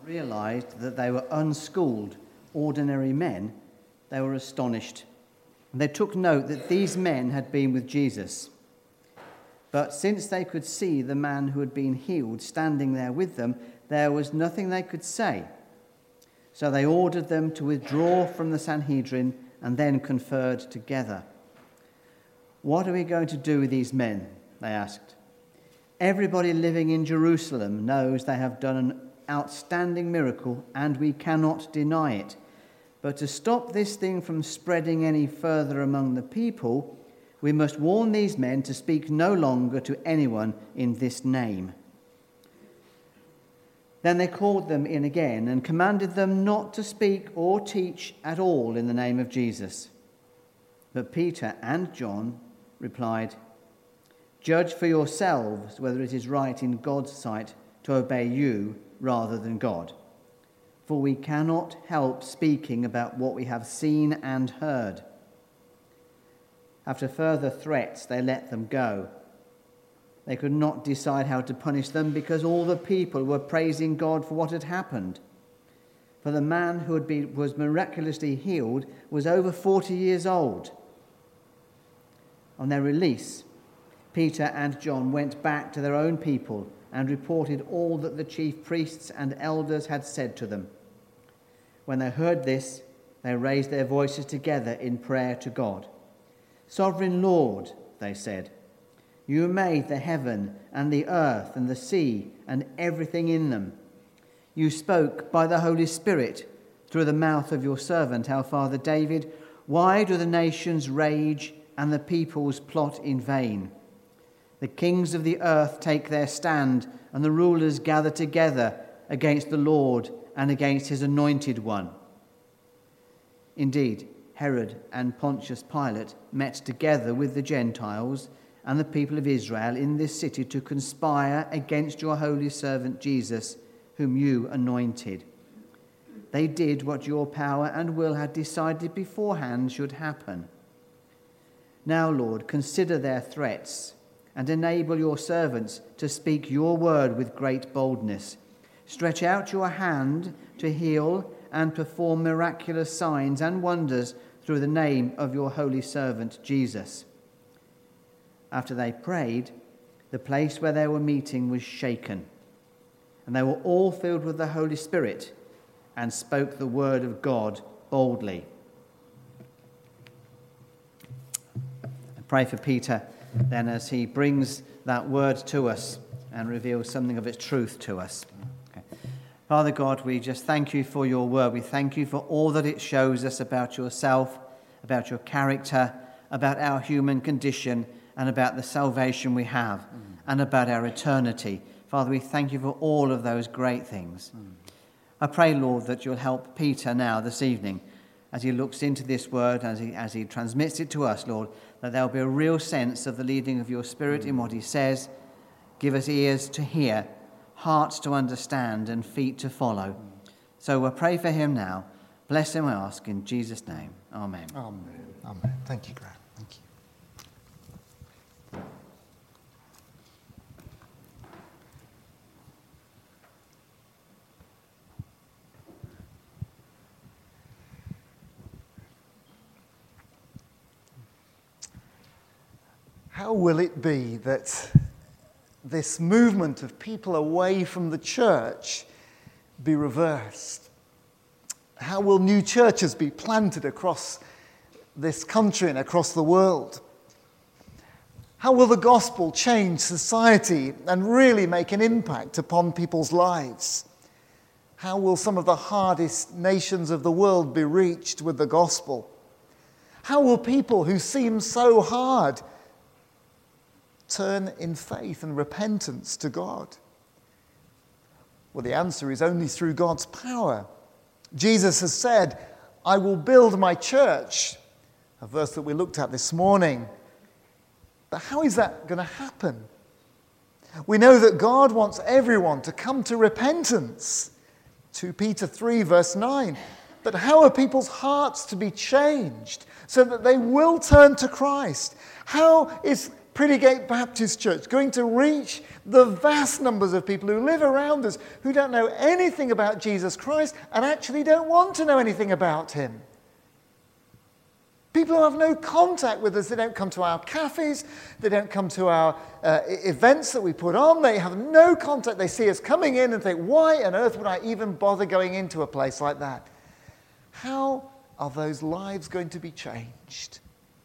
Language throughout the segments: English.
realized that they were unschooled, ordinary men, they were astonished. They took note that these men had been with Jesus. But since they could see the man who had been healed standing there with them, there was nothing they could say. So they ordered them to withdraw from the Sanhedrin and then conferred together. "What are we going to do with these men?" they asked. "Everybody living in Jerusalem knows they have done an outstanding miracle, and we cannot deny it. But to stop this thing from spreading any further among the people, we must warn these men to speak no longer to anyone in this name." Then they called them in again and commanded them not to speak or teach at all in the name of Jesus. But Peter and John replied, "Judge for yourselves whether it is right in God's sight to obey you rather than God. For we cannot help speaking about what we have seen and heard." After further threats, they let them go. They could not decide how to punish them because all the people were praising God for what had happened. For the man who was miraculously healed was over 40 years old. On their release, Peter and John went back to their own people and reported all that the chief priests and elders had said to them. When they heard this, they raised their voices together in prayer to God. "Sovereign Lord," they said, "you made the heaven and the earth and the sea and everything in them. You spoke by the Holy Spirit through the mouth of your servant, our father David. Why do the nations rage and the peoples plot in vain? The kings of the earth take their stand, and the rulers gather together against the Lord and against his anointed one." Indeed, Herod and Pontius Pilate met together with the Gentiles and the people of Israel in this city to conspire against your holy servant Jesus, whom you anointed. They did what your power and will had decided beforehand should happen. Now, Lord, consider their threats and enable your servants to speak your word with great boldness. Stretch out your hand to heal and perform miraculous signs and wonders through the name of your holy servant Jesus." After they prayed, the place where they were meeting was shaken, and they were all filled with the Holy Spirit and spoke the word of God boldly. I pray for Peter then as he brings that word to us and reveals something of its truth to us. Father God, we just thank you for your word. We thank you for all that it shows us about yourself, about your character, about our human condition, and about the salvation we have, and about our eternity. Father, we thank you for all of those great things. I pray, Lord, that you'll help Peter now this evening as he looks into this word, as he transmits it to us, Lord, that there'll be a real sense of the leading of your Spirit in what he says. Give us ears to hear, hearts to understand, and feet to follow. So we'll pray for him now. Bless him, I ask, in Jesus' name. Amen. Amen. Amen. Thank you, Graham. Thank you. How will it be that this movement of people away from the church be reversed? How will new churches be planted across this country and across the world? How will the gospel change society and really make an impact upon people's lives? How will some of the hardest nations of the world be reached with the gospel? How will people who seem so hard turn in faith and repentance to God? Well, the answer is only through God's power. Jesus has said, "I will build my church," a verse that we looked at this morning. But how is that going to happen? We know that God wants everyone to come to repentance. 2 Peter 3 verse 9. But how are people's hearts to be changed so that they will turn to Christ? How is Prettygate Baptist Church going to reach the vast numbers of people who live around us who don't know anything about Jesus Christ and actually don't want to know anything about him? People who have no contact with us. They don't come to our cafes. They don't come to our events that we put on. They have no contact. They see us coming in and think, why on earth would I even bother going into a place like that? How are those lives going to be changed?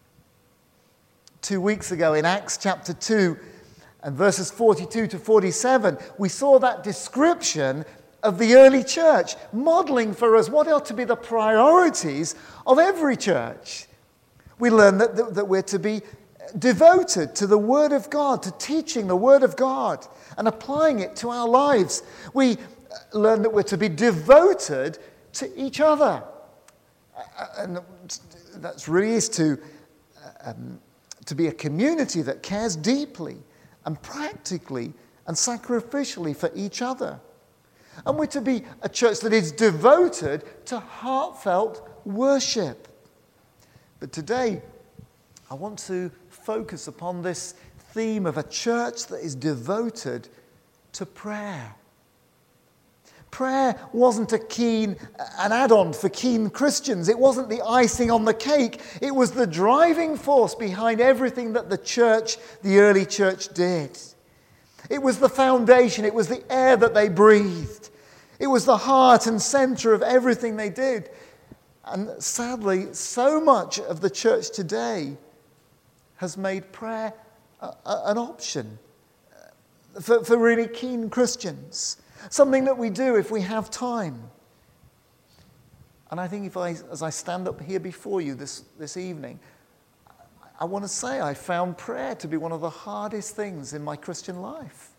2 weeks ago in Acts chapter 2 and verses 42 to 47, we saw that description of the early church, modeling for us what ought to be the priorities of every church. We learned that we're to be devoted to the Word of God, to teaching the Word of God and applying it to our lives. We learned that we're to be devoted to each other. And that really is to be a community that cares deeply and practically and sacrificially for each other. And we're to be a church that is devoted to heartfelt worship. But today, I want to focus upon this theme of a church that is devoted to prayer. Prayer wasn't an add-on for keen Christians. It wasn't the icing on the cake. It was the driving force behind everything that the early church did. It was the foundation. It was the air that they breathed. It was the heart and center of everything they did. And sadly, so much of the church today has made prayer an option for really keen Christians. Something that we do if we have time. And I think as I stand up here before you this evening, I want to say I found prayer to be one of the hardest things in my Christian life.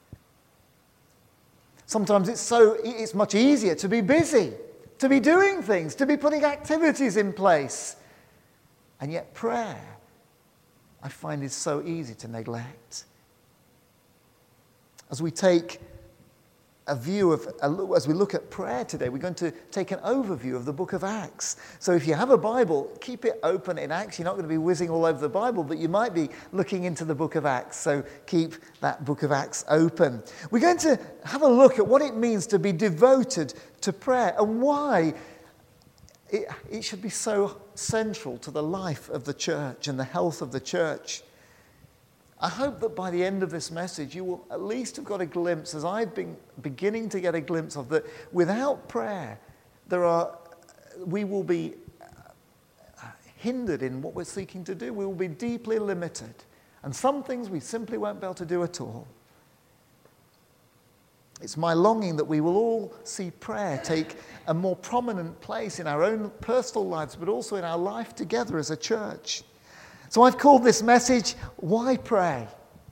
Sometimes it's much easier to be busy, to be doing things, to be putting activities in place. And yet prayer, I find, is so easy to neglect. As we take as we look at prayer today, we're going to take an overview of the book of Acts. So if you have a Bible, keep it open in Acts. You're not going to be whizzing all over the Bible, but you might be looking into the book of Acts. So keep that book of Acts open. We're going to have a look at what it means to be devoted to prayer and why it should be so central to the life of the church and the health of the church. I hope that by the end of this message, you will at least have got a glimpse, as I've been beginning to get a glimpse of, that without prayer, we will be hindered in what we're seeking to do. We will be deeply limited. And some things we simply won't be able to do at all. It's my longing that we will all see prayer take a more prominent place in our own personal lives, but also in our life together as a church. So I've called this message, Why Pray?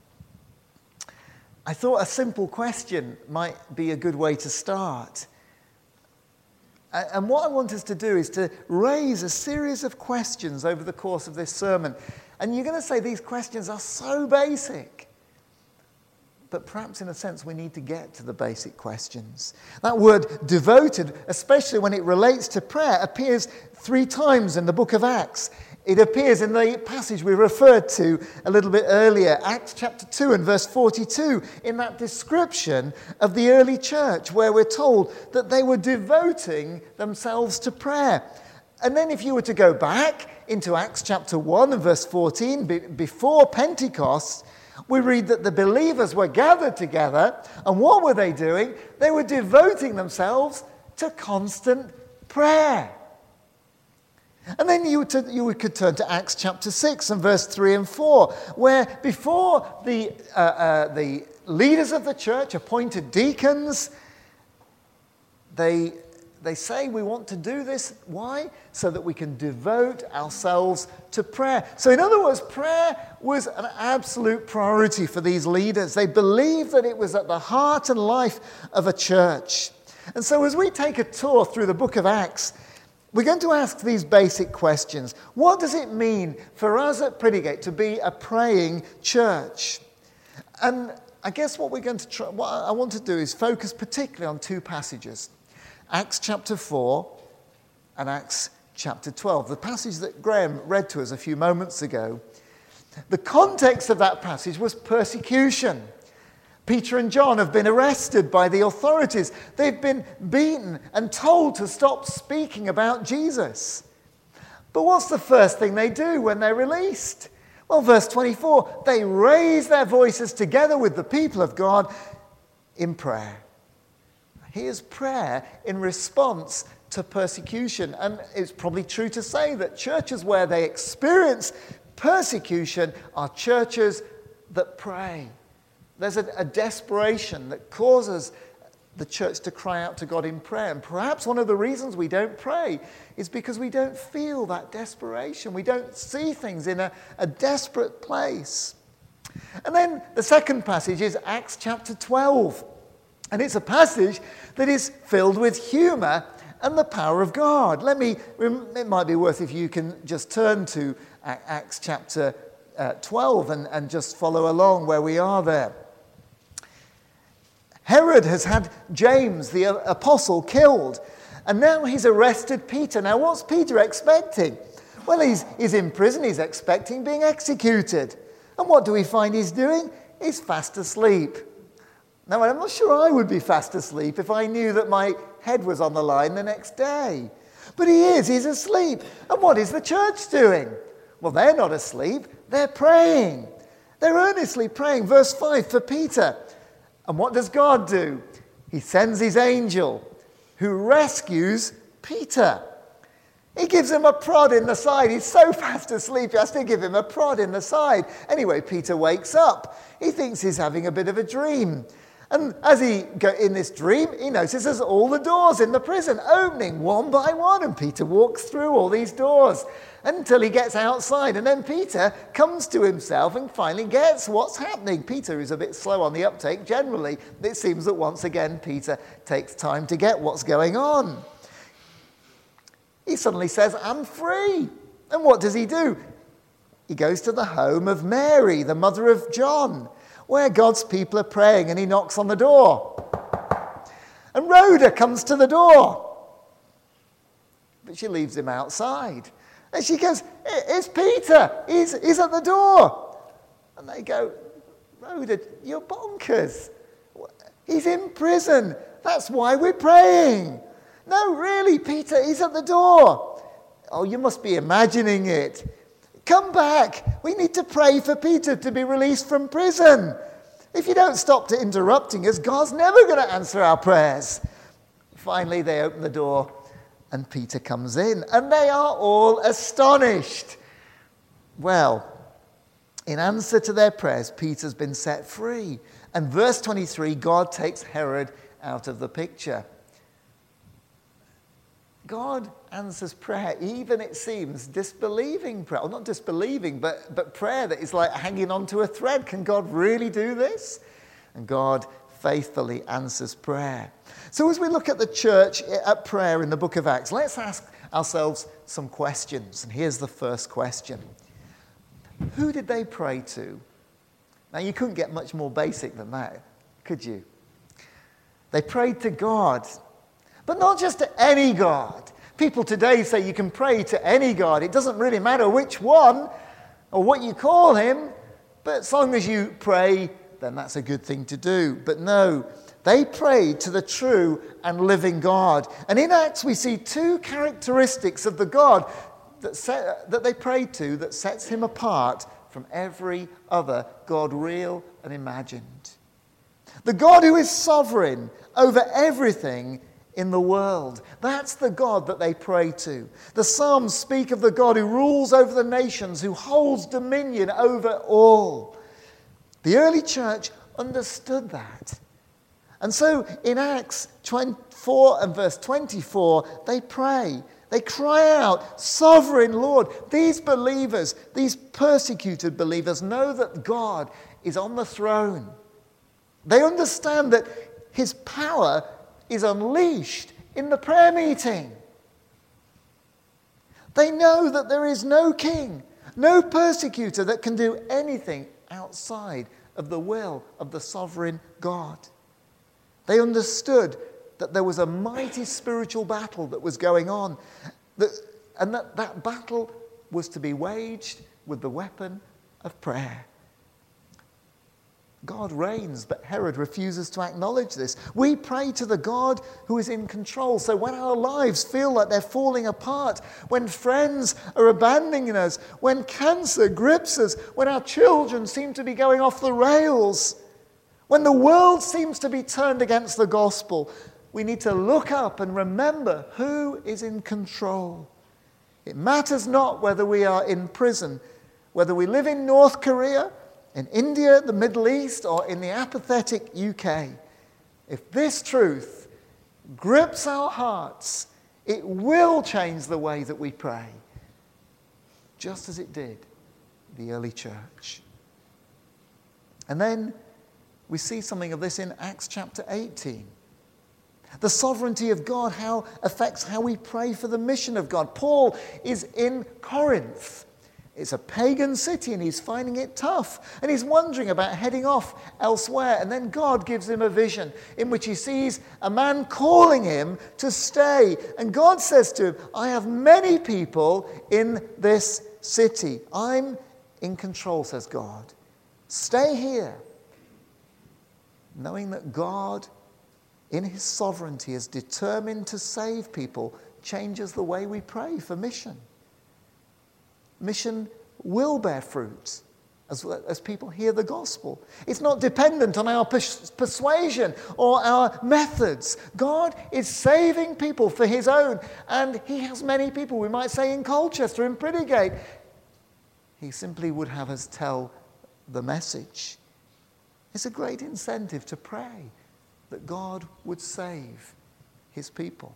I thought a simple question might be a good way to start. And what I want us to do is to raise a series of questions over the course of this sermon. And you're going to say these questions are so basic. But perhaps in a sense we need to get to the basic questions. That word devoted, especially when it relates to prayer, appears 3 times in the book of Acts. It appears in the passage we referred to a little bit earlier, Acts chapter 2 and verse 42, in that description of the early church where we're told that they were devoting themselves to prayer. And then if you were to go back into Acts chapter 1 and verse 14, before Pentecost, we read that the believers were gathered together, and what were they doing? They were devoting themselves to constant prayer. And then you could turn to Acts chapter 6 and verse 3 and 4, where before the leaders of the church appointed deacons, they say we want to do this. Why? So that we can devote ourselves to prayer. So in other words, prayer was an absolute priority for these leaders. They believed that it was at the heart and life of a church. And so as we take a tour through the book of Acts, we're going to ask these basic questions. What does it mean for us at Prettygate to be a praying church? And I guess what I want to do is focus particularly on 2 passages. Acts chapter 4 and Acts chapter 12. The passage that Graham read to us a few moments ago The context of that passage was persecution. Peter and John have been arrested by the authorities. They've been beaten and told to stop speaking about Jesus. But what's the first thing they do when they're released? Well, verse 24, they raise their voices together with the people of God in prayer. Here's prayer in response to persecution. And it's probably true to say that churches where they experience persecution are churches that pray. There's a desperation that causes the church to cry out to God in prayer. And perhaps one of the reasons we don't pray is because we don't feel that desperation. We don't see things in a desperate place. And then the second passage is Acts chapter 12. And it's a passage that is filled with humour and the power of God. It might be worth if you can just turn to Acts chapter 12 and just follow along where we are there. Herod has had James, the apostle, killed. And now he's arrested Peter. Now what's Peter expecting? Well, he's in prison. He's expecting being executed. And what do we find he's doing? He's fast asleep. Now, I'm not sure I would be fast asleep if I knew that my head was on the line the next day. But he's asleep. And what is the church doing? Well, they're not asleep. They're praying. They're earnestly praying. Verse 5 for Peter. And what does God do? He sends his angel who rescues Peter. He gives him a prod in the side. He's so fast asleep, he has to give him a prod in the side. Anyway, Peter wakes up. He thinks he's having a bit of a dream. And as he in this dream, he notices all the doors in the prison opening one by one. And Peter walks through all these doors until he gets outside. And then Peter comes to himself and finally gets what's happening. Peter is a bit slow on the uptake generally. It seems that once again Peter takes time to get what's going on. He suddenly says, I'm free. And what does he do? He goes to the home of Mary, the mother of John, where God's people are praying, and he knocks on the door. And Rhoda comes to the door. But she leaves him outside. And she goes, it's Peter. He's at the door. And they go, Rhoda, you're bonkers. He's in prison. That's why we're praying. No, really, Peter, he's at the door. Oh, you must be imagining it. Come back. We need to pray for Peter to be released from prison. If you don't stop interrupting us, God's never going to answer our prayers. Finally, they open the door and Peter comes in, and they are all astonished. Well, in answer to their prayers, Peter's been set free. And verse 23, God takes Herod out of the picture. God answers prayer, even, it seems, disbelieving prayer. Well, not disbelieving, but prayer that is like hanging onto a thread. Can God really do this? And God faithfully answers prayer. So as we look at the church at prayer in the book of Acts, let's ask ourselves some questions. And here's the first question. Who did they pray to? Now, you couldn't get much more basic than that, could you? They prayed to God. But not just to any God. People today say you can pray to any God. It doesn't really matter which one or what you call him, but as long as you pray, then that's a good thing to do. But no, they prayed to the true and living God. And in Acts we see two characteristics of the God that they prayed to that sets him apart from every other God, real and imagined. The God who is sovereign over everything in the world. That's the God that they pray to. The Psalms speak of the God who rules over the nations, who holds dominion over all. The early church understood that. And so in Acts 24 and verse 24, they pray. They cry out, Sovereign Lord. These believers, these persecuted believers, know that God is on the throne. They understand that his power is unleashed in the prayer meeting. They know that there is no king, no persecutor that can do anything outside of the will of the sovereign God. They understood that there was a mighty spiritual battle that was going on, and that battle was to be waged with the weapon of prayer. God reigns, but Herod refuses to acknowledge this. We pray to the God who is in control. So when our lives feel like they're falling apart, when friends are abandoning us, when cancer grips us, when our children seem to be going off the rails, when the world seems to be turned against the gospel, we need to look up and remember who is in control. It matters not whether we are in prison, whether we live in North Korea, in India, the Middle East, or in the apathetic UK. If this truth grips our hearts, it will change the way that we pray, just as it did the early church. And then we see something of this in Acts chapter 18. The sovereignty of God how affects how we pray for the mission of God. Paul is in Corinth. It's a pagan city and he's finding it tough. And he's wondering about heading off elsewhere. And then God gives him a vision in which he sees a man calling him to stay. And God says to him, I have many people in this city. I'm in control, says God. Stay here. Knowing that God, in his sovereignty, is determined to save people, changes the way we pray for mission. Mission will bear fruit as people hear the gospel. It's not dependent on our persuasion or our methods. God is saving people for his own, and he has many people, we might say in Colchester, in Priddigate. He simply would have us tell the message. It's a great incentive to pray that God would save his people.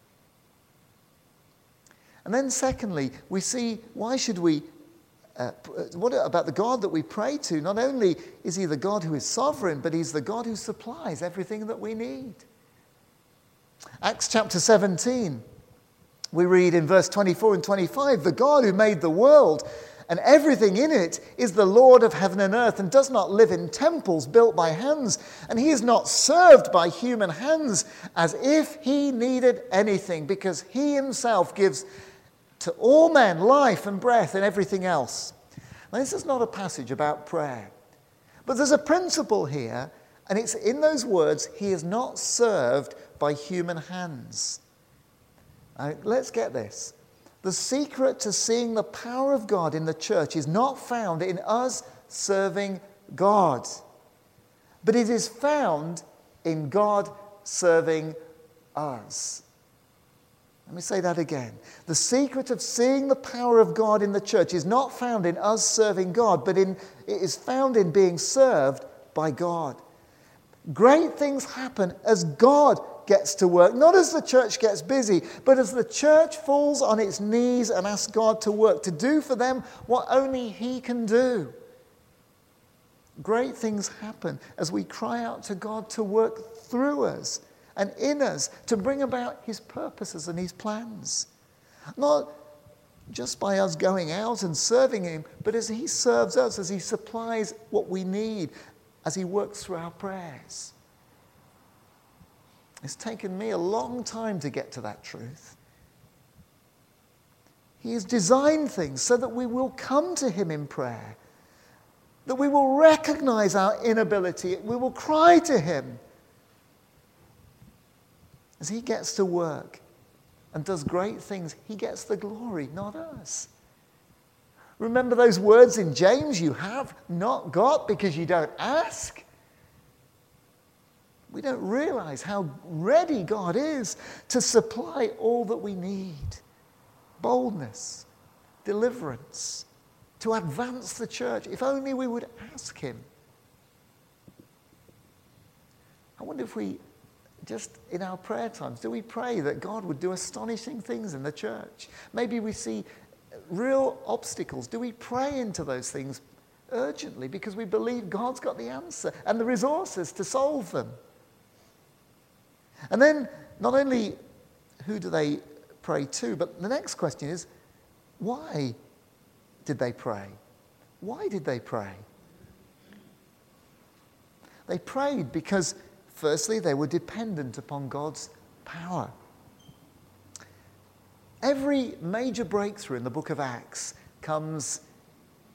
And then secondly, we see, why should we, what about the God that we pray to? Not only is he the God who is sovereign, but he's the God who supplies everything that we need. Acts chapter 17, we read in verse 24 and 25, the God who made the world and everything in it is the Lord of heaven and earth and does not live in temples built by hands. And he is not served by human hands as if he needed anything, because he himself gives to all men life and breath and everything else. Now, this is not a passage about prayer, but there's a principle here, and it's in those words, he is not served by human hands. Now, let's get this. The secret to seeing the power of God in the church is not found in us serving God, but it is found in God serving us. Let me say that again. The secret of seeing the power of God in the church is not found in us serving God, but it is found in being served by God. Great things happen as God gets to work, not as the church gets busy, but as the church falls on its knees and asks God to work, to do for them what only he can do. Great things happen as we cry out to God to work through us and in us to bring about his purposes and his plans. Not just by us going out and serving him, but as he serves us, as he supplies what we need, as he works through our prayers. It's taken me a long time to get to that truth. He has designed things so that we will come to him in prayer, that we will recognize our inability, we will cry to him. As he gets to work and does great things, he gets the glory, not us. Remember those words in James, you have not got because you don't ask. We don't realize how ready God is to supply all that we need. Boldness, deliverance, to advance the church, if only we would ask him. I wonder if we, just in our prayer times, do we pray that God would do astonishing things in the church? Maybe we see real obstacles. Do we pray into those things urgently because we believe God's got the answer and the resources to solve them? And then, not only who do they pray to, but the next question is, why did they pray? Why did they pray? They prayed because, firstly, they were dependent upon God's power. Every major breakthrough in the book of Acts comes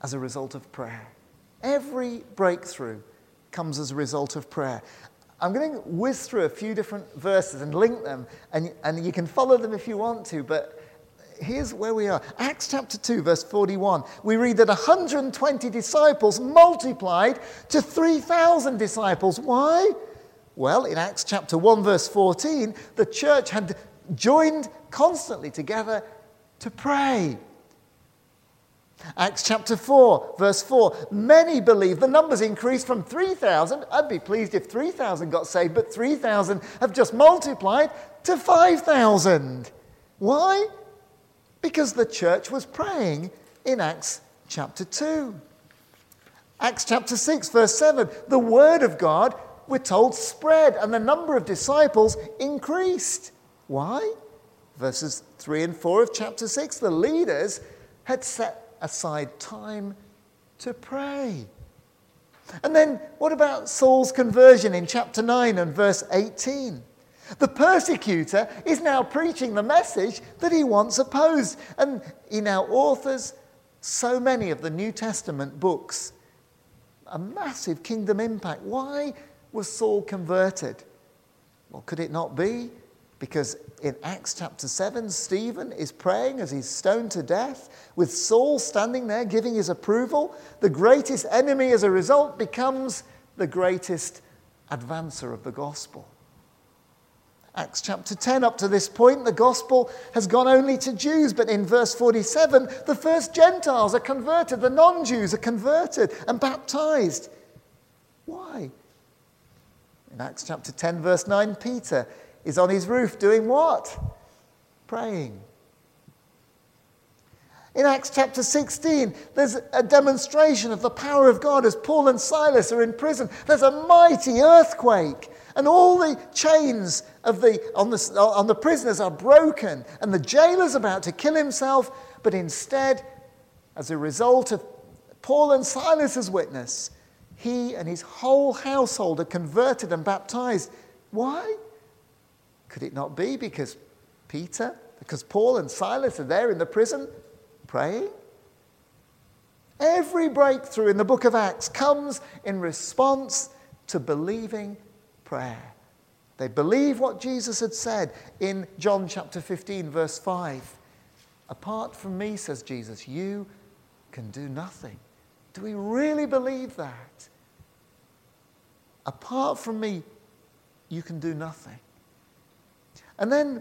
as a result of prayer. Every breakthrough comes as a result of prayer. I'm going to whiz through a few different verses and link them, and you can follow them if you want to, but here's where we are. Acts chapter 2, verse 41. We read that 120 disciples multiplied to 3,000 disciples. Why? Well, in Acts chapter 1, verse 14, the church had joined constantly together to pray. Acts chapter 4, verse 4. Many believed. The numbers increased from 3,000. I'd be pleased if 3,000 got saved, but 3,000 have just multiplied to 5,000. Why? Because the church was praying in Acts chapter 2. Acts chapter 6, verse 7. The word of God, we're told, spread, and the number of disciples increased. Why? Verses 3 and 4 of chapter 6. The leaders had set aside time to pray. And then what about Saul's conversion in chapter 9 and verse 18? The persecutor is now preaching the message that he once opposed, and he now authors so many of the New Testament books. A massive kingdom impact. Why was Saul converted? Well, could it not be because in Acts chapter 7, Stephen is praying as he's stoned to death, with Saul standing there giving his approval? The greatest enemy as a result becomes the greatest advancer of the gospel. Acts chapter 10, up to this point, the gospel has gone only to Jews, but in verse 47, the first Gentiles are converted, the non-Jews are converted and baptized. Why? In Acts chapter 10, verse 9, Peter is on his roof doing what? Praying. In Acts chapter 16, there's a demonstration of the power of God as Paul and Silas are in prison. There's a mighty earthquake, and all the chains on the prisoners are broken, and the jailer's about to kill himself, but instead, as a result of Paul and Silas's witness, he and his whole household are converted and baptized. Why? Could it not be because Paul and Silas are there in the prison praying? Every breakthrough in the book of Acts comes in response to believing prayer. They believe what Jesus had said in John chapter 15, verse 5. Apart from me, says Jesus, you can do nothing. Do we really believe that? Apart from me, you can do nothing. And then,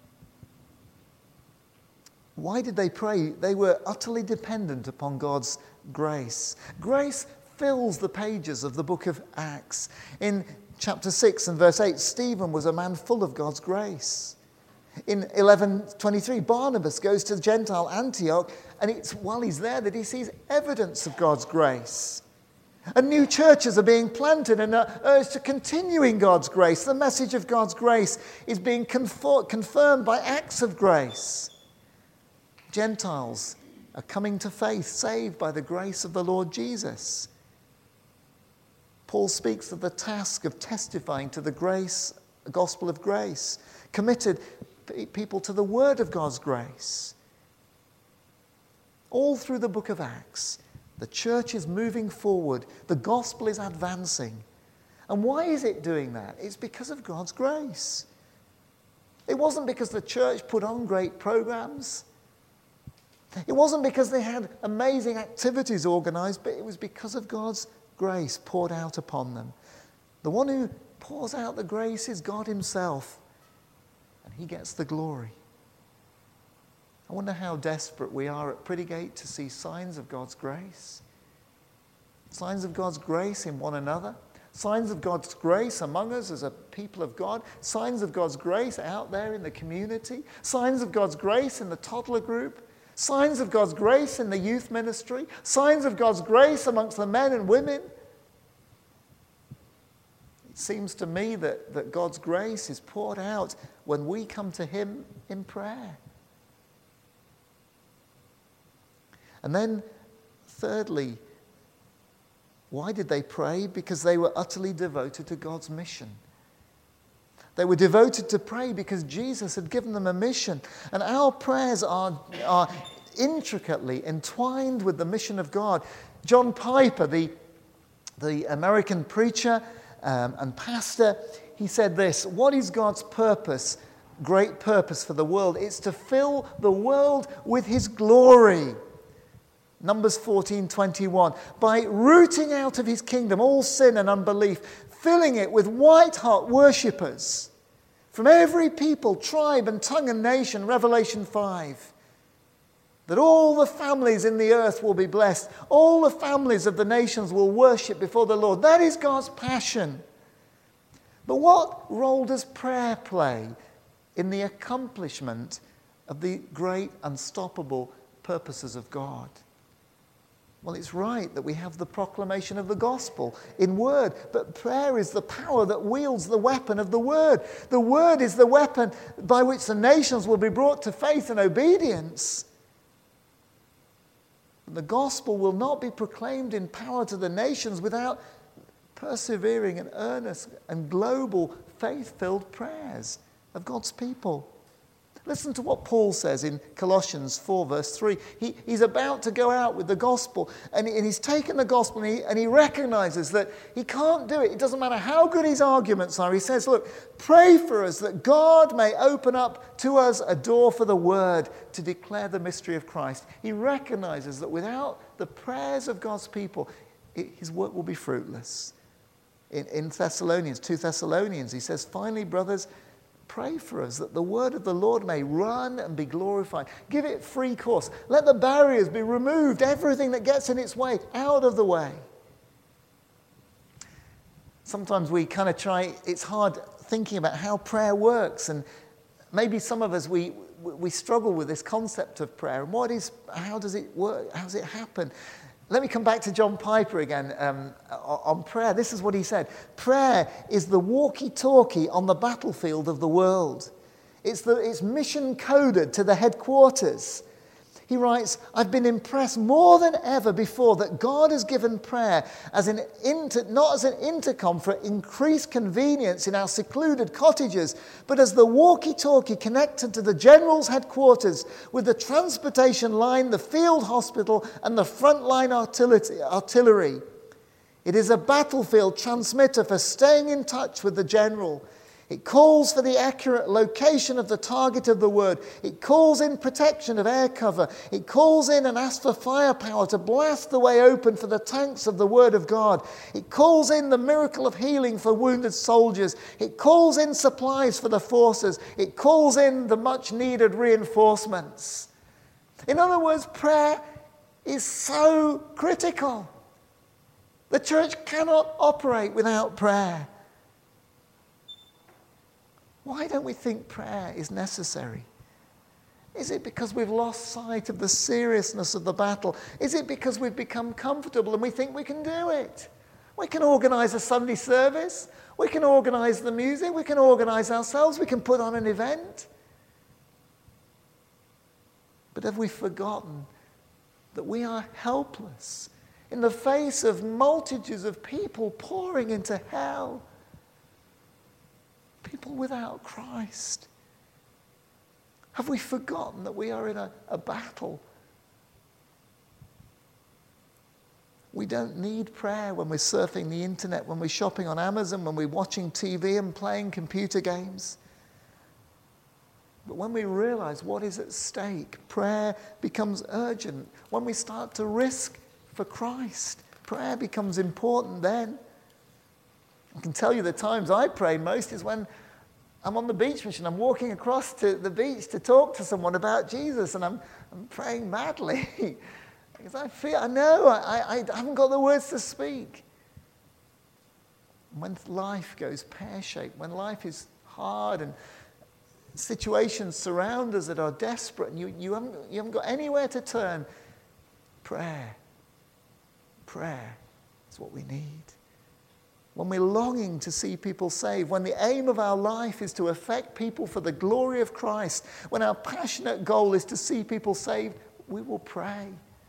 why did they pray? They were utterly dependent upon God's grace. Grace fills the pages of the book of Acts. In chapter 6 and verse 8, Stephen was a man full of God's grace. In 11:23, Barnabas goes to Gentile Antioch, and it's while he's there that he sees evidence of God's grace. And new churches are being planted and are urged to continue in God's grace. The message of God's grace is being confirmed by acts of grace. Gentiles are coming to faith, saved by the grace of the Lord Jesus. Paul speaks of the task of testifying to the gospel of grace, committed people to the word of God's grace. All through the book of Acts, the church is moving forward. The gospel is advancing. And why is it doing that? It's because of God's grace. It wasn't because the church put on great programs. It wasn't because they had amazing activities organized, but it was because of God's grace poured out upon them. The one who pours out the grace is God himself, and he gets the glory. I wonder how desperate we are at Prettygate to see signs of God's grace. Signs of God's grace in one another. Signs of God's grace among us as a people of God. Signs of God's grace out there in the community. Signs of God's grace in the toddler group. Signs of God's grace in the youth ministry. Signs of God's grace amongst the men and women. It seems to me that God's grace is poured out when we come to him in prayer. And then, thirdly, why did they pray? Because they were utterly devoted to God's mission. They were devoted to pray because Jesus had given them a mission. And our prayers are intricately entwined with the mission of God. John Piper, the American preacher and pastor, he said this: what is God's purpose, great purpose for the world? It's to fill the world with his glory. Numbers 14:21. By rooting out of his kingdom all sin and unbelief, filling it with white-hot worshippers from every people, tribe and tongue and nation, Revelation 5. That all the families in the earth will be blessed. All the families of the nations will worship before the Lord. That is God's passion. But what role does prayer play in the accomplishment of the great unstoppable purposes of God? Well, it's right that we have the proclamation of the gospel in word, but prayer is the power that wields the weapon of the word. The word is the weapon by which the nations will be brought to faith and obedience. The gospel will not be proclaimed in power to the nations without persevering and earnest and global faith-filled prayers of God's people. Listen to what Paul says in Colossians 4 verse 3. He's about to go out with the gospel, and he's taken the gospel, and he recognizes that he can't do it. It doesn't matter how good his arguments are. He says, look, pray for us that God may open up to us a door for the word to declare the mystery of Christ. He recognizes that without the prayers of God's people, his work will be fruitless. In Thessalonians, 2 Thessalonians, he says, finally, brothers, pray for us that the word of the Lord may run and be glorified. Give it free course. Let the barriers be removed. Everything that gets in its way, out of the way. Sometimes we kind of try, it's hard thinking about how prayer works. And maybe some of us, we struggle with this concept of prayer. And how does it work? How does it happen? Let me come back to John Piper again on prayer. This is what he said. Prayer is the walkie-talkie on the battlefield of the world. It's mission coded to the headquarters. He writes, I've been impressed more than ever before that God has given prayer not as an intercom for increased convenience in our secluded cottages, but as the walkie-talkie connected to the general's headquarters with the transportation line, the field hospital, and the frontline artillery. It is a battlefield transmitter for staying in touch with the general. It calls for the accurate location of the target of the word. It calls in protection of air cover. It calls in and asks for firepower to blast the way open for the tanks of the word of God. It calls in the miracle of healing for wounded soldiers. It calls in supplies for the forces. It calls in the much needed reinforcements. In other words, prayer is so critical. The church cannot operate without prayer. Why don't we think prayer is necessary? Is it because we've lost sight of the seriousness of the battle? Is it because we've become comfortable and we think we can do it? We can organize a Sunday service. We can organize the music. We can organize ourselves. We can put on an event. But have we forgotten that we are helpless in the face of multitudes of people pouring into hell? People without Christ. Have we forgotten that we are in a battle? We don't need prayer when we're surfing the internet, when we're shopping on Amazon, when we're watching TV and playing computer games. But when we realize what is at stake, prayer becomes urgent. When we start to risk for Christ, prayer becomes important then. I can tell you the times I pray most is when I'm on the beach mission. I'm walking across to the beach to talk to someone about Jesus, and I'm praying madly because I haven't got the words to speak. When life goes pear-shaped, when life is hard and situations surround us that are desperate, and you haven't got anywhere to turn, prayer is what we need. When we're longing to see people saved, when the aim of our life is to affect people for the glory of Christ, when our passionate goal is to see people saved, we will pray.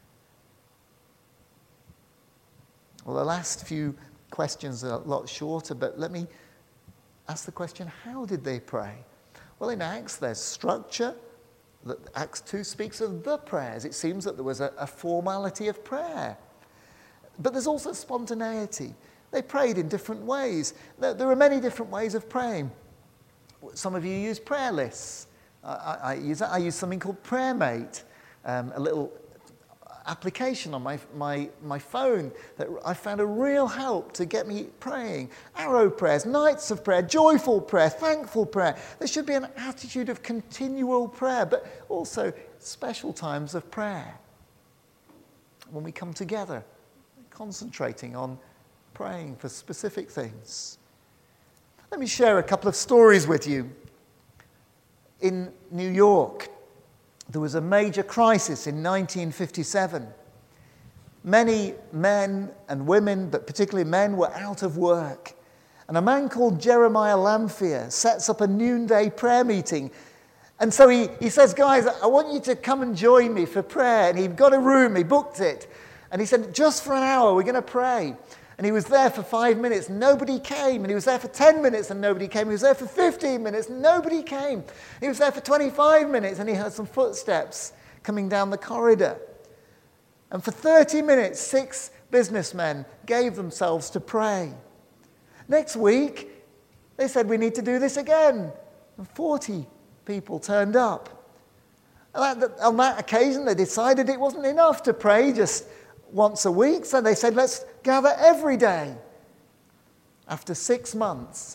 Well, the last few questions are a lot shorter, but let me ask the question, how did they pray? Well, in Acts, there's structure, Acts 2 speaks of the prayers. It seems that there was a formality of prayer. But there's also spontaneity. They prayed in different ways. There are many different ways of praying. Some of you use prayer lists. I use something called PrayerMate, a little application on my phone that I found a real help to get me praying. Arrow prayers, nights of prayer, joyful prayer, thankful prayer. There should be an attitude of continual prayer, but also special times of prayer. When we come together, concentrating on praying for specific things. Let me share a couple of stories with you. In New York, there was a major crisis in 1957. Many men and women, but particularly men, were out of work. And a man called Jeremiah Lanphier sets up a noonday prayer meeting. And so he says, guys, I want you to come and join me for prayer. And he got a room, he booked it. And he said, just for an hour, we're going to pray. And he was there for 5 minutes, nobody came. And he was there for 10 minutes and nobody came. He was there for 15 minutes, nobody came. He was there for 25 minutes and he heard some footsteps coming down the corridor. And for 30 minutes, 6 businessmen gave themselves to pray. Next week, they said, we need to do this again. And 40 people turned up. And on that occasion, they decided it wasn't enough to pray just once a week, so they said, let's gather every day. After 6 months,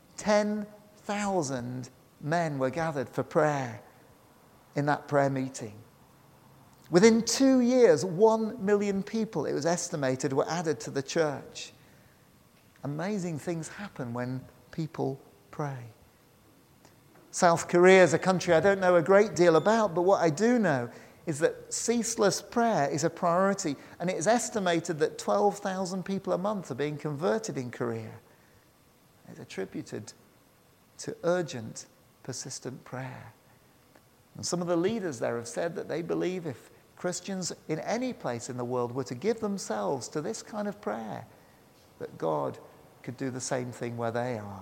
10,000 men were gathered for prayer in that prayer meeting. Within 2 years, 1 million people, it was estimated, were added to the church. Amazing things happen when people pray. South Korea is a country I don't know a great deal about, but what I do know is that ceaseless prayer is a priority, and it is estimated that 12,000 people a month are being converted in Korea. It's attributed to urgent, persistent prayer. And some of the leaders there have said that they believe if Christians in any place in the world were to give themselves to this kind of prayer, that God could do the same thing where they are.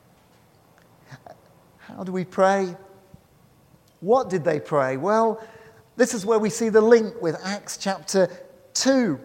How do we pray? What did they pray? Well, this is where we see the link with Acts chapter 2.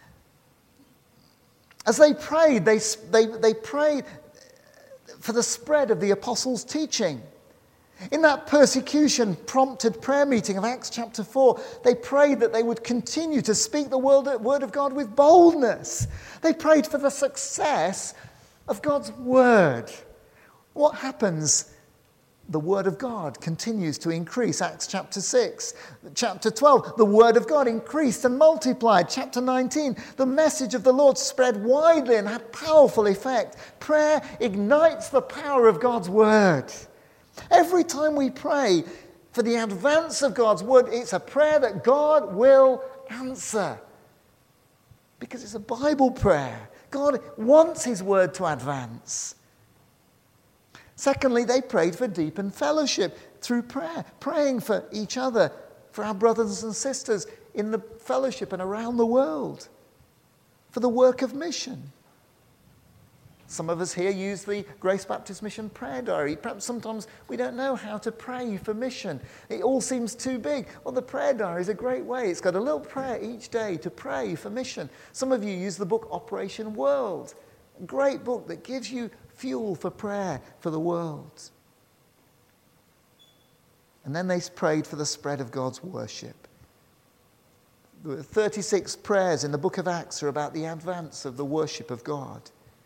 As they prayed, they prayed for the spread of the apostles' teaching. In that persecution-prompted prayer meeting of Acts chapter 4, they prayed that they would continue to speak the word of God with boldness. They prayed for the success of God's word. What happens? The word of God continues to increase. Acts chapter 6. Chapter 12, the word of God increased and multiplied. Chapter 19, the message of the Lord spread widely and had powerful effect. Prayer ignites the power of God's word. Every time we pray for the advance of God's word, it's a prayer that God will answer. Because it's a Bible prayer. God wants his word to advance. Secondly, they prayed for deepened fellowship through prayer, praying for each other, for our brothers and sisters in the fellowship and around the world, for the work of mission. Some of us here use the Grace Baptist Mission prayer diary. Perhaps sometimes we don't know how to pray for mission. It all seems too big. Well, the prayer diary is a great way. It's got a little prayer each day to pray for mission. Some of you use the book Operation World, a great book that gives you fuel for prayer for the world. And then they prayed for the spread of God's worship. There were 36 prayers in the book of Acts are about the advance of the worship of God.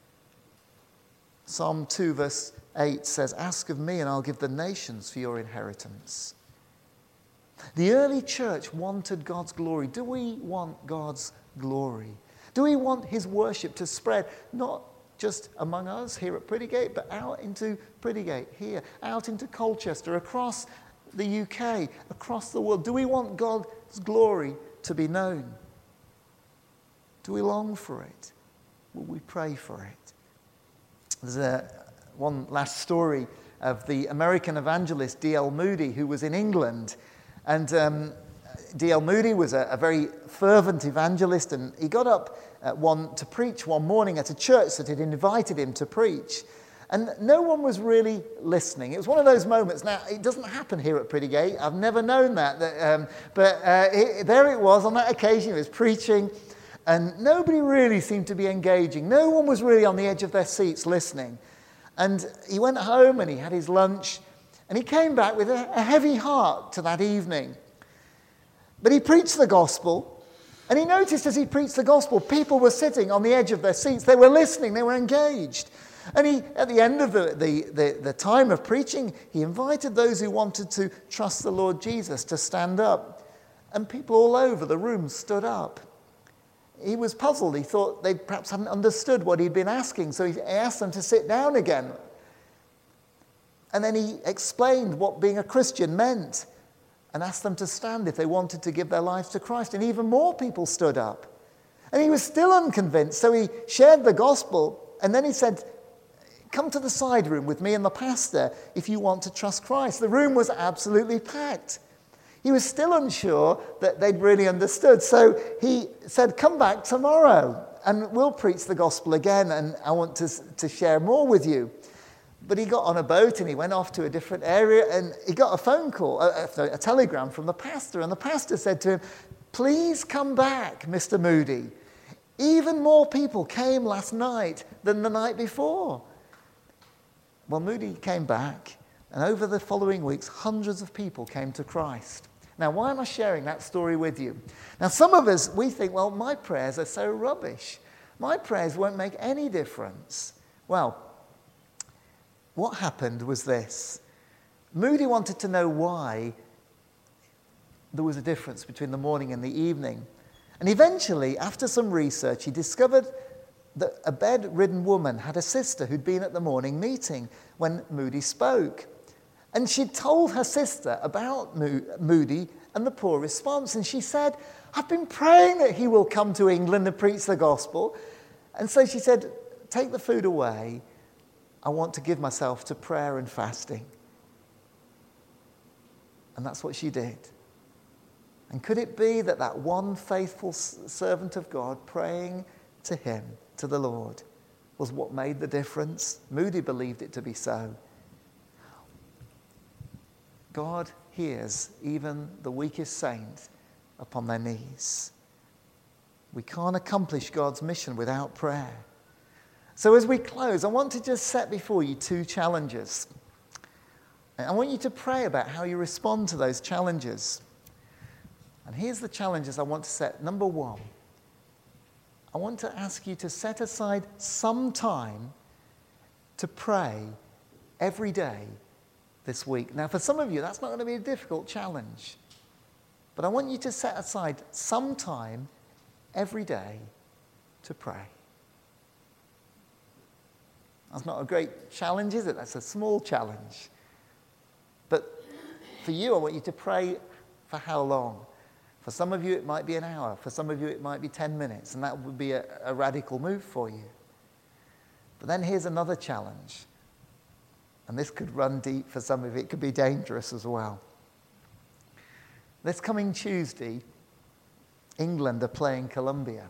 Psalm 2 verse 8 says, "Ask of me and I'll give the nations for your inheritance." The early church wanted God's glory. Do we want God's glory? Do we want his worship to spread not just among us here at Prettygate, but out into Prettygate here, out into Colchester, across the UK, across the world? Do we want God's glory to be known? Do we long for it? Will we pray for it? There's one last story of the American evangelist D.L. Moody, who was in England. And D.L. Moody was a very fervent evangelist, and he got up to preach one morning at a church that had invited him to preach. And no one was really listening. It was one of those moments. Now, it doesn't happen here at Pretty Gate. I've never known that. There it was on that occasion. He was preaching, and nobody really seemed to be engaging. No one was really on the edge of their seats listening. And he went home and he had his lunch, and he came back with a heavy heart to that evening. But he preached the gospel, and he noticed as he preached the gospel, people were sitting on the edge of their seats. They were listening. They were engaged. And he, at the end of the time of preaching, he invited those who wanted to trust the Lord Jesus to stand up. And people all over the room stood up. He was puzzled. He thought they perhaps hadn't understood what he'd been asking, so he asked them to sit down again. And then he explained what being a Christian meant and asked them to stand if they wanted to give their lives to Christ. And even more people stood up. And he was still unconvinced, so he shared the gospel, and then he said, "Come to the side room with me and the pastor if you want to trust Christ." The room was absolutely packed. He was still unsure that they'd really understood. So he said, "Come back tomorrow and we'll preach the gospel again, and I want to share more with you." But he got on a boat and he went off to a different area, and he got a phone call, a telegram from the pastor. And the pastor said to him, "Please come back, Mr. Moody. Even more people came last night than the night before." Well, Moody came back, and over the following weeks, hundreds of people came to Christ. Now, why am I sharing that story with you? Now, some of us, we think, well, my prayers are so rubbish. My prayers won't make any difference. Well, what happened was this. Moody wanted to know why there was a difference between the morning and the evening. And eventually, after some research, he discovered that a bedridden woman had a sister who'd been at the morning meeting when Moody spoke. And she'd told her sister about Moody and the poor response. And she said, "I've been praying that he will come to England and preach the gospel." And so she said, "Take the food away. I want to give myself to prayer and fasting." And that's what she did. And could it be that that one faithful servant of God praying to him, to the Lord, was what made the difference? Moody believed it to be so. God hears even the weakest saint upon their knees. We can't accomplish God's mission without prayer. So as we close, I want to just set before you two challenges. I want you to pray about how you respond to those challenges. And here's the challenges I want to set. Number one, I want to ask you to set aside some time to pray every day this week. Now, for some of you, that's not going to be a difficult challenge. But I want you to set aside some time every day to pray. That's not a great challenge, is it? That's a small challenge. But for you, I want you to pray for how long? For some of you, it might be an hour. For some of you, it might be 10 minutes. And that would be a radical move for you. But then here's another challenge. And this could run deep for some of you. It could be dangerous as well. This coming Tuesday, England are playing Colombia.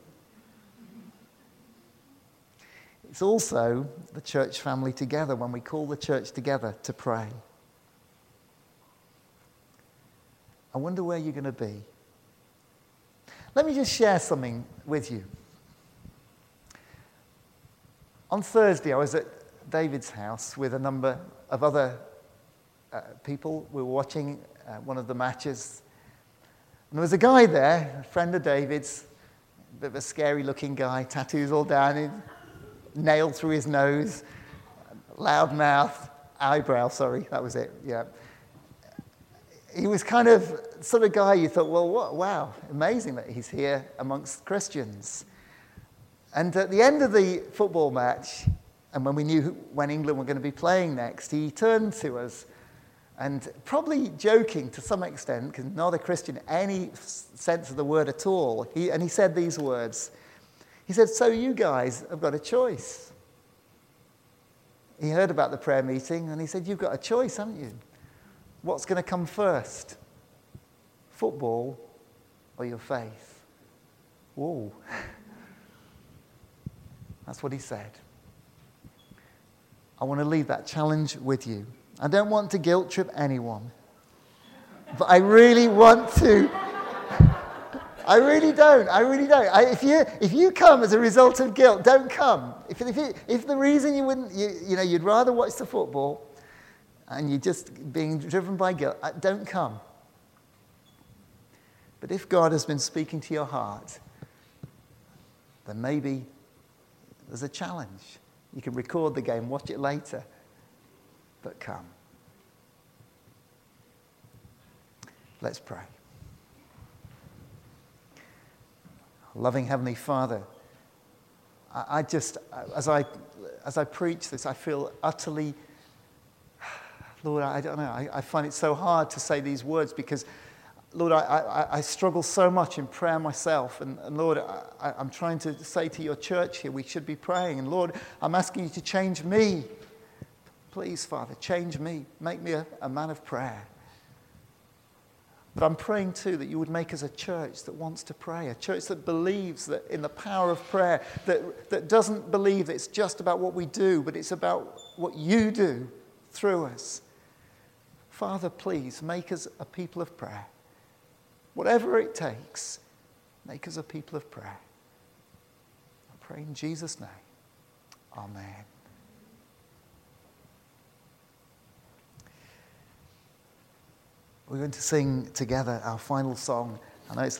It's also the church family together when we call the church together to pray. I wonder where you're going to be. Let me just share something with you. On Thursday, I was at David's house with a number of other people. We were watching one of the matches. And there was a guy there, a friend of David's, a bit of a scary-looking guy, tattoos all down, his nail through his nose, loud mouth, eyebrow, sorry, that was it, yeah. He was kind of sort of guy you thought, well, wow, amazing that he's here amongst Christians. And at the end of the football match, and when we knew when England were going to be playing next, he turned to us and probably joking to some extent, because not a Christian in any sense of the word at all, he said these words. He said, "So you guys have got a choice." He heard about the prayer meeting and he said, "You've got a choice, haven't you? What's going to come first? Football or your faith?" Whoa. That's what he said. I want to leave that challenge with you. I don't want to guilt trip anyone, but I really want to. I really don't. If you come as a result of guilt, don't come. If the reason you wouldn't, you'd rather watch the football, and you're just being driven by guilt, don't come. But if God has been speaking to your heart, then maybe there's a challenge. You can record the game, watch it later, but come. Let's pray. Loving Heavenly Father, I just, as I preach this, I feel utterly, Lord, I don't know, I find it so hard to say these words because, Lord, I struggle so much in prayer myself. And Lord, I'm trying to say to your church here, we should be praying. And Lord, I'm asking you to change me. Please, Father, change me. Make me a man of prayer. But I'm praying too that you would make us a church that wants to pray, a church that believes that in the power of prayer, that doesn't believe that it's just about what we do, but it's about what you do through us. Father, please make us a people of prayer. Whatever it takes, make us a people of prayer. I pray in Jesus' name. Amen. We're going to sing together our final song. I know it's